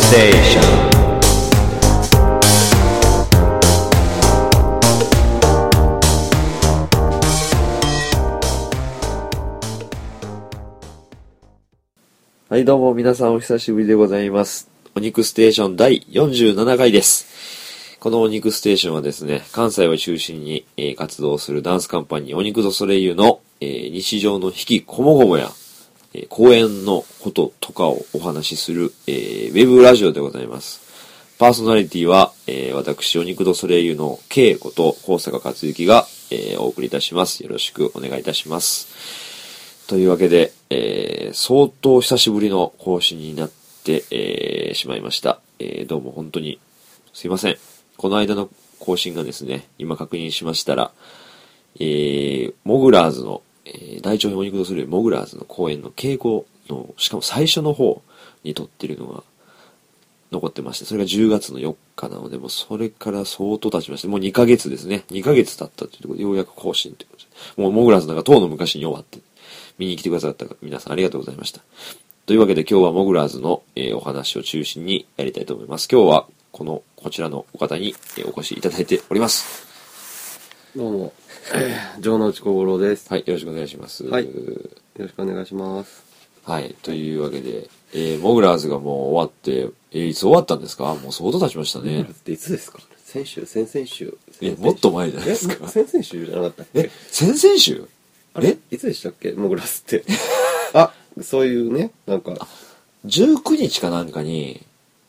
Station。はい、どうも皆さんお久しぶりでございます。お肉ステーション第47回です。このお肉ステーションはですね、関西を中心に、活動するダンスカンパニーお肉ドソレイユの、日常の引きこもごもや、公演のこととかをお話しする、ウェブラジオでございます。パーソナリティは、私お肉ドソレイユの K こと高坂克幸が、お送りいたします。よろしくお願いいたします。というわけで、相当久しぶりの更新になって、しまいました。どうも本当にすいません。この間の更新がですね、今確認しましたら、モグラーズの、大長編お肉ドソレイユモグラーズの公演の稽古の、しかも最初の方に撮ってるのが残ってまして、それが10月の4日なので、もうそれから相当経ちまして、もう2ヶ月ですね。2ヶ月経ったというところで、ようやく更新ということで、もうモグラーズなんか当の昔に終わって、見に来てくださった皆さんありがとうございました。というわけで今日はモグラーズの、お話を中心にやりたいと思います。今日はこちらのお方に、お越しいただいております。 どうも、城之内小五郎です。 はい、よろしくお願いします。 はい、よろしくお願いします。 はい、というわけで、モグラーズがもう終わって、いつ終わったんですか？もう相当経ちましたね。 っていつですか？先週、先々週。 もっと前じゃないですか。 先々週じゃなかったっけ？ 先々週？ あれいつでしたっけ？モグラスって。あ、そういうね、なんか。 19日かなんかに、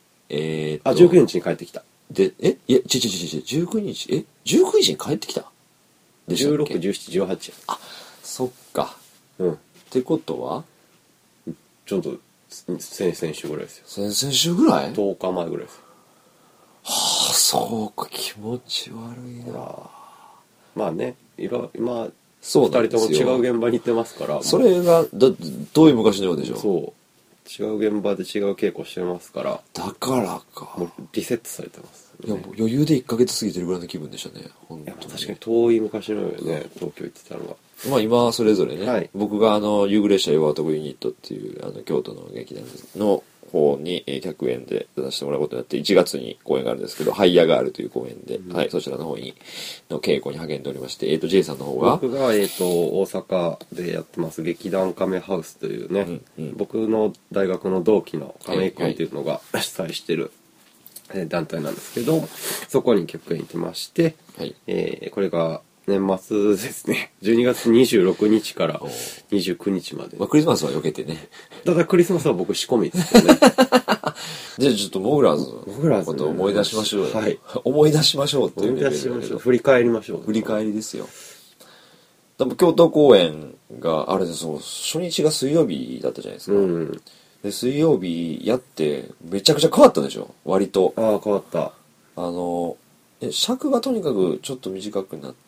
19日に帰ってきた。 で、19日、19日に帰ってきたでしたっけ？ 16、17、18。 あ、そっか。 うん。 ってことはちょっと、先々週ぐらいですよ。 先々週ぐらい？ 10日前ぐらいですよ。 はあ、そうか、気持ち悪いな。 まあね、今、 そうなん 2 ですよ。 人とも違う現場に行ってますから。 それが、どういう昔のようでしょう？ そう。違う現場で違う稽古してますから。 だからか。 もうリセットされてます、ね。 いや、もう余裕で1ヶ月過ぎてるぐらいの気分でしたね。本当に。 確かに遠い昔のよね、東京行ってたのは。 まあ今それぞれね、 はい、 僕が夕暮れ社弱男ユニットっていう京都の劇団の方に客演で出させてもらうことになって1月に公演があるんですけど、ハイヤーガールという公演で、はい、そちらの方の稽古に励んでおりまして、J さんの方が僕が大阪でやってます劇団亀ハウスというね、僕の大学の同期の亀井君っていうのが主催してる団体なんですけど、そこに客演行ってまして、 はい、 これが年末ですね。12月26日から29日まで。 まあ、クリスマスは避けてね。 ただクリスマスは僕仕込みですよね。 じゃあちょっとモグラーズのことを思い出しましょうよ。 はい。 思い出しましょうっていう思い出しましょう。振り返りましょう。 振り返りですよ。多分京都公演があれで初日が水曜日だったじゃないですか。うん。で水曜日やってめちゃくちゃ変わったでしょ。割と。 ああ変わった。 尺がとにかくちょっと短くなって、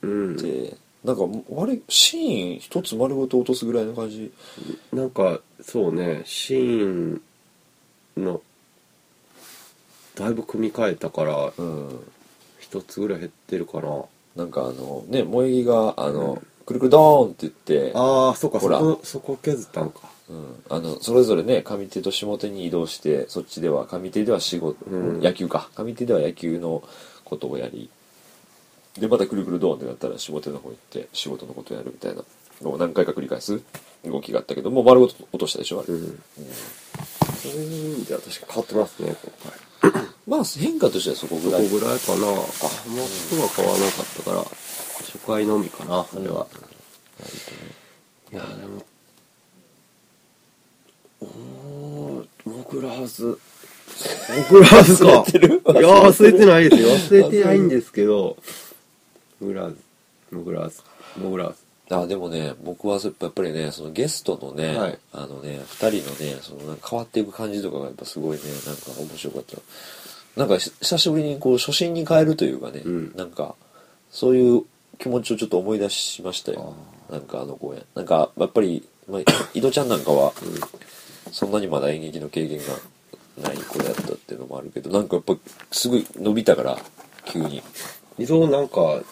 なんかシーン一つ丸ごと落とすぐらいの感じ。 なんかそうね、シーンのだいぶ組み替えたから、一つぐらい減ってるかな。 なんかね、萌木がくるくるドーンって言って、 ああそうか、そこ削ったんか。 それぞれね、上手と下手に移動して、そっちでは上手では仕事、野球か、上手では野球のことをやり、でまたくるくるドーンってなったら下手の方行って仕事のことをやるみたいなのを何回か繰り返す動きがあったけど、もう丸ごと落としたでしょあれ。そういう意味では確か変わってますね今回。 まあ変化としてはそこぐらい。 そこぐらいかな。もう人は変わらなかったから初回のみかな、あれは。いやでもモグラーズか。 忘れてる？ いや忘れてないですよ。忘れてないんですけど、モグラーズ。 あ、でもね、僕はやっぱりね、そのゲストのね、 はい、 2人のね、なんか変わっていく感じとかがやっぱすごいね、なんか面白かった。なんか久しぶりに初心に変えるというかね、なんかそういう気持ちをちょっと思い出しましたよ。なんか公演。なんかやっぱり、井戸ちゃんなんかは、そんなにまだ演劇の経験がない子やったっていうのもあるけど、なんかやっぱすごい伸びたから急に井戸なんか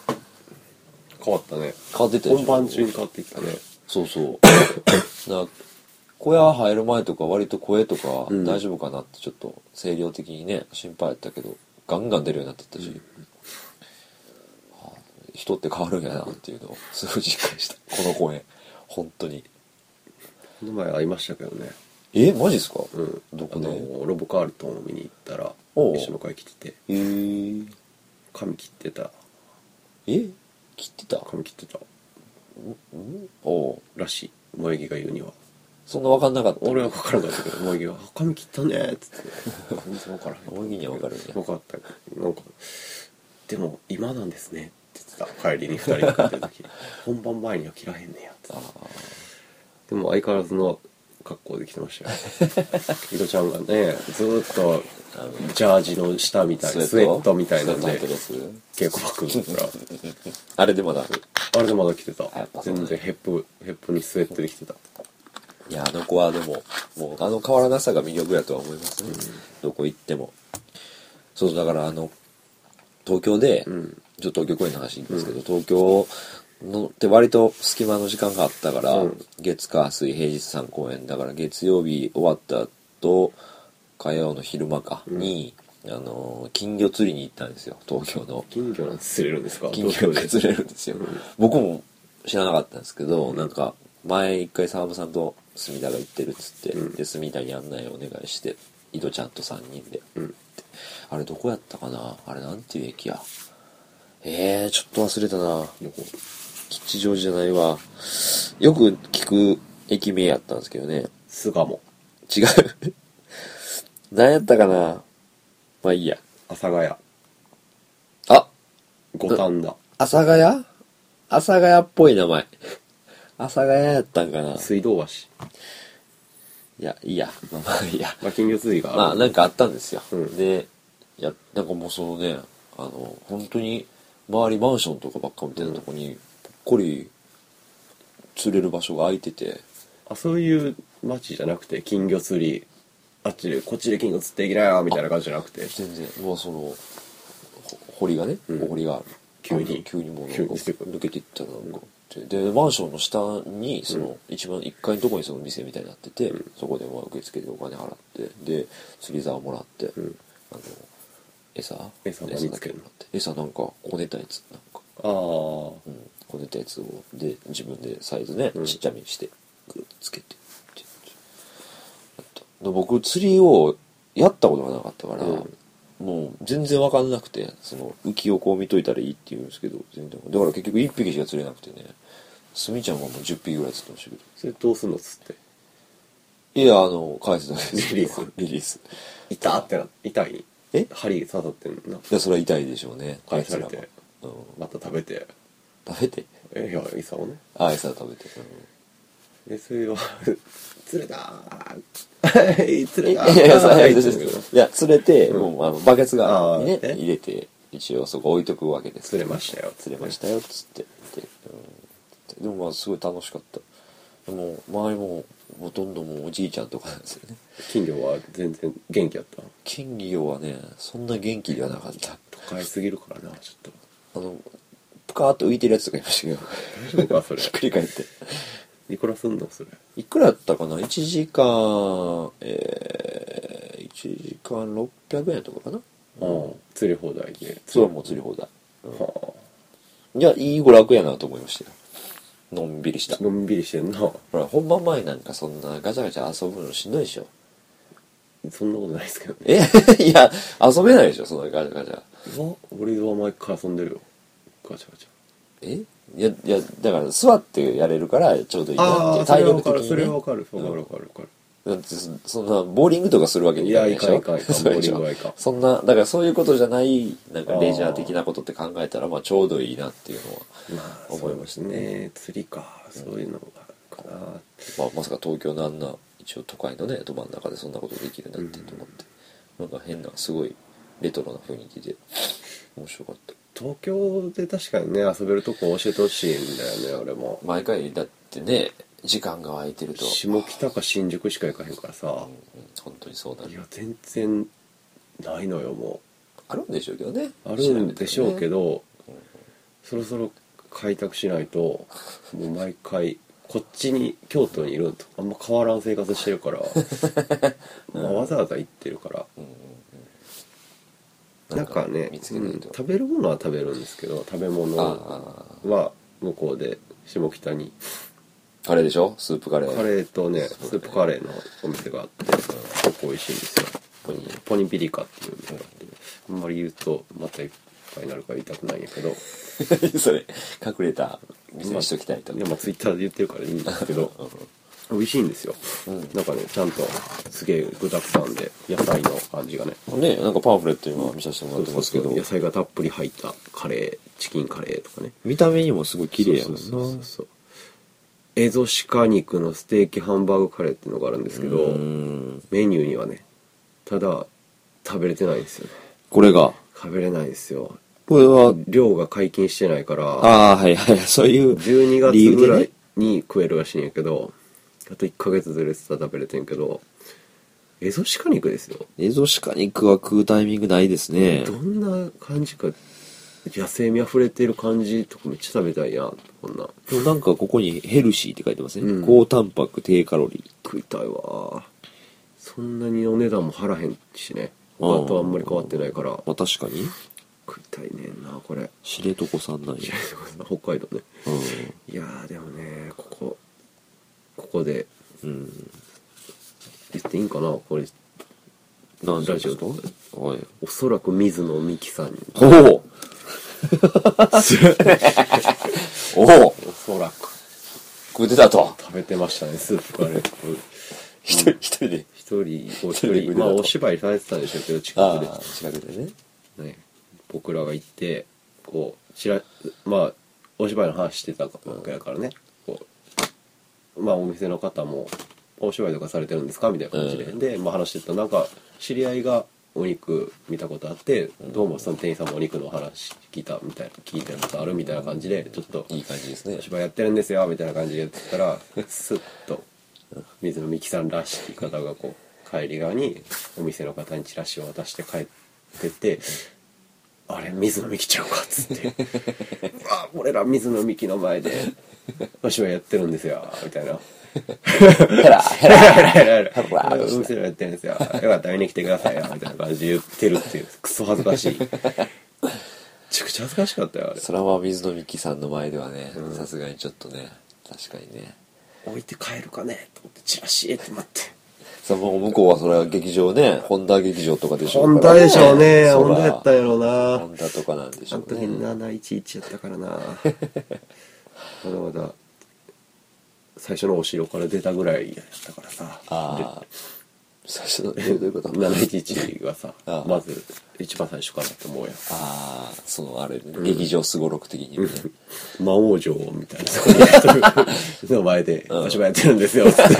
変わったね。 変わってたでしょ。 本番中に変わってきたね。 そう小屋入る前とか割と声とかうん大丈夫かなってちょっと声量的にね心配やったけどガンガン出るようになってったし、はあ、人って変わるんやなっていうのをすごい実感したこの公園本当に。 この前会いましたけどね。 マジっすか？ うんどこで？ ロボカールトンを見に行ったらおう一緒の会来てて髪切ってた。 切ってた？ 髪切ってたおうらしい。萌木が言うには。 そんな分かんなかった？ 俺は分からなかったけど萌木が「あ髪切ったね」っつって全然分からへん。 萌木には分かるね。 分かったけどなんか「でも今なんですね」って言ってた。帰りに2人が帰ってる時本番前には切らへんねやってでも相変わらずの格好で来てましたよ井戸ちゃんがねずーっとジャージの下みたいなスウェットみたいなんで稽古場来るからあれでまだあれでまだ着てた。 やっぱそうだね全然ヘップにスウェットで着てた。 いやあの子はでももう変わらなさが魅力やとは思いますね、どこ行っても。そうだから東京で、ちょっと東京公演の話いきますけど、東京のって割と隙間の時間があったから、月火水平日3公演だから月曜日終わった後火曜の昼間に、金魚釣りに行ったんですよ東京の。 金魚なんて釣れるんですか？ 金魚が釣れるんですよ、僕も知らなかったんですけど、なんか前一回沢村さんと隅田が行ってるっつって、で隅田に案内をお願いして井戸ちゃんと3人で、あれどこやったかな、あれなんていう駅や、ちょっと忘れたな。 どこ？ 吉祥寺じゃないわ。よく聞く駅名やったんですけどね。 巣鴨。 違う何やったかな。まあいいや。 阿佐ヶ谷。 あ、 五反田。 阿佐ヶ谷？阿佐ヶ谷っぽい名前。阿佐ヶ谷やったんかな。 水道橋。 いや、いいや。まあいいや。 金魚釣りがある。 まあなんかあったんですよ。 うんで、なんかもうそのね、本当に周りマンションとかばっかみたいなとこに、ぽっこり釣れる場所が空いてて。 あ、そういう街じゃなくて、金魚釣り、こっちで金魚釣っていきなよみたいな感じじゃなくて。 全然、もう堀がね、お堀が急にもうなんか急にしてくる抜けていったらなんかってでマンションの下に一番1階のところにその店みたいになってて、そこでまあ受付でお金払ってで釣り竿もらって、餌何つけるの？ 餌なんかこねたやつなんか、 ああ、 こねたやつをで自分でサイズね、ちっちゃめにしてグッつけてってやったで僕釣りをやったことがなかったから、もう全然わかんなくて、浮きをこう見といたらいいって言うんですけど、全然だから結局1匹しか釣れなくてね、すみちゃんはもう10匹ぐらい釣ってましたけど。 それどうすんの釣って？ いや返すだけです。 リリース痛ってな、痛い？針刺さってんの？ いやそれは痛いでしょうね。 返されて、 うん、 また食べていや餌をね、 餌食べて、 それは釣れたー釣れたーいや釣れて、もうバケツがにねあー入れて一応そこ置いとくわけです。 釣れましたよっつってでもまあすごい楽しかった。でも周りもほとんどもうおじいちゃんとかなんですよね。 金魚は全然元気やった？ 金魚はねそんな元気ではなかった。 都会すぎるからな、ちょっとプカーっと浮いてるやつとかいましたけど大丈夫かそれひっくり返っていくらすんのそれ？ いくらやったかな。1時間1時間600円とかかな。 釣り放題で。 それはもう釣り放題、 はあ、 いやいい娯楽やなと思いましたよ。のんびりした。 のんびりしてんな。 ほら本番前なんかそんなガチャガチャ遊ぶのしんどいでしょ。 そんなことないですけどね。 いや遊べないでしょそんなガチャガチャ。 俺は毎回遊んでるよ、ガチャガチャ。 いやだから座ってやれるからちょうどいいなっていう体力的にね。 それはわかるだってそんなボーリングとかするわけにいかないでしょ。 いかんボーリングはいかん。 そんなだからそういうことじゃないなんかレジャー的なことって考えたらまあちょうどいいなっていうのは思いましたね。 釣りか、そういうのがあるかな。 まさか東京のあんな一応都会のねど真ん中でそんなことできるなんてと思って、なんか変なすごいレトロな雰囲気で面白かった。 東京で確かにね遊べるとこ教えてほしいんだよね。俺も毎回だってね時間が空いてると下北か新宿しか行かへんからさ、 本当にそうだね。 いや全然ないのよ。もうあるんでしょうけどね。 あるんでしょうけど、そろそろ開拓しないともう毎回こっちに京都にいるんとあんま変わらん生活してるから、まあ、わざわざ行ってるから、なんかね、食べるものは食べるんですけど、食べ物は向こうで下北にカレーでしょ、スープカレー。 カレーとね、スープカレーのお店があって、結構美味しいんですよ。ポニピリカっていう店があって、あんまり言うとまたいっぱいになるから言いたくないんやけどそれ隠れた店にしときたいと。 いや、まあツイッターで言ってるからいいんですけど美味しいんですよ、なんかね、ちゃんとすげえ具沢山で野菜の感じがね、 なんかパンフレット今見させてもらってますけど、 野菜がたっぷり入ったカレー、チキンカレーとかね、 見た目にもすごい綺麗やもんな。 そうエゾシカ肉のステーキハンバーグカレーっていうのがあるんですけど、メニューにはね、ただ食べれてないんですよね。 これが食べれないですよ。 これは量が解禁してないから、 はいはい、そういう 12月ぐらいに食えるらしいんやけど、あと1ヶ月ずれてたら食べれてんけど、エゾシカ肉ですよ。 エゾシカ肉は食うタイミングないですね。 どんな感じか、野生味あふれてる感じとかめっちゃ食べたいやん、こんな。 でもなんかここにヘルシーって書いてますね、高タンパク低カロリー。 食いたいわ。そんなにお値段も張らへんしね、他とあんまり変わってないから、 まあ確かに食いたいねんな、これ。 知床さんなんや。 北海道ね、いやーでもね、ここで、言っていいんかな、これラジオとかで、おそらく水野美紀さんにおおそらく食うてたと。 食べてましたね、スープカレー。 一人でまあお芝居されてたんでしょうけど、近くでね、僕らが行ってこうまあお芝居の話してたわけだからね、こうまあお店の方もお芝居とかされてるんですかみたいな感じで、まあ話してたら、なんか知り合いがお肉見たことあって、どうもその店員さんもお肉の話聞いたことあるみたいな感じで、ちょっといい感じですね。 お芝居やってるんですよみたいな感じで言ってたら、スッと水野美紀さんらしき方がこう帰り側にお店の方にチラシを渡して帰ってって、あれ水野美紀ちゃうかっつって俺ら水野美紀の前でお芝居やってるんですよみたいなヘラお店らやってるんですよ、よかったら見に来てくださいよみたいな感じで言ってるっていう、クソ恥ずかしいめちゃくちゃ恥ずかしかったよあれ。 それは水野美紀さんの前ではね、さすがにちょっとね、確かにね、 置いて帰るかねと思ってチラシって待って、 さあもう向こうはそれは劇場ね、本田劇場とかでしょう本から、 田でしょうね、本田やったんやろうな、 本田とかなんでしょうね。 あの時711やったからなまだまだ最初のお城から出たぐらいやったからさ、 最初のどういうこと 711がさまず一番最初からって思うやん。 そのあれ、劇場すごろく的に、ね、 魔王城みたいなそこにの前でお芝居やってるんですよって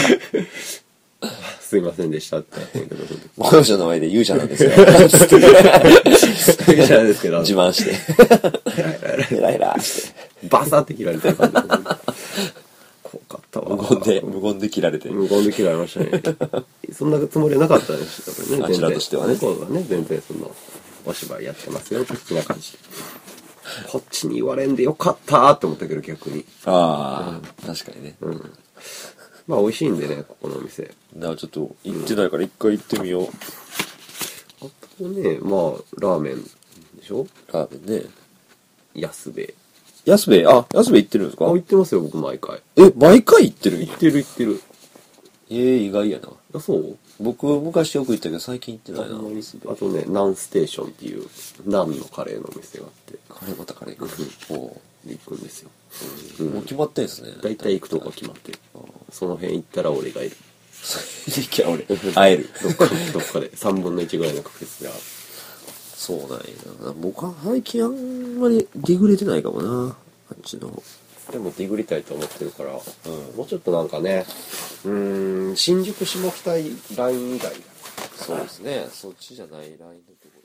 すいませんでしたって言ったけど、 魔王城の前で勇者なんですよ勇者なんですけど自慢してヘラヘラってバサって切られてる感じ怖かったわ。 無言で切られて、 無言で切られましたねそんなつもりはなかったですね、 あちらとしてはね、 向こうがね全然そのお芝居やってますよ的な感じで、こっちに言われんでよかったって思ったけど逆に確かにね、 まあ美味しいんでね、ここのお店。 だからちょっと行ってないから一回行ってみよう。 あとね、まあラーメンでしょ、 ラーメンね。 安兵衛安兵衛行ってるんですか？ 行ってますよ僕毎回。 毎回行ってるんや。 行ってる。 意外やな。 あ、そう？ 僕昔よく行ったけど最近行ってないな。 あとね、ナンステーションっていうナンのカレーのお店があって、 カレーまたカレーか。 行くんですよ。 もう決まってんすね。 大体行くとこ決まってる。その辺行ったら俺がいる。 俺会える。 どっかで3分の1ぐらいの確率で会う。 そうなんやな。僕は最近あんまりディグれてないかもな、あっちの。 でもディグりたいと思ってるから、もうちょっとなんかね、新宿下北ライン以外だ。 そうですね、そっちじゃないラインのとこ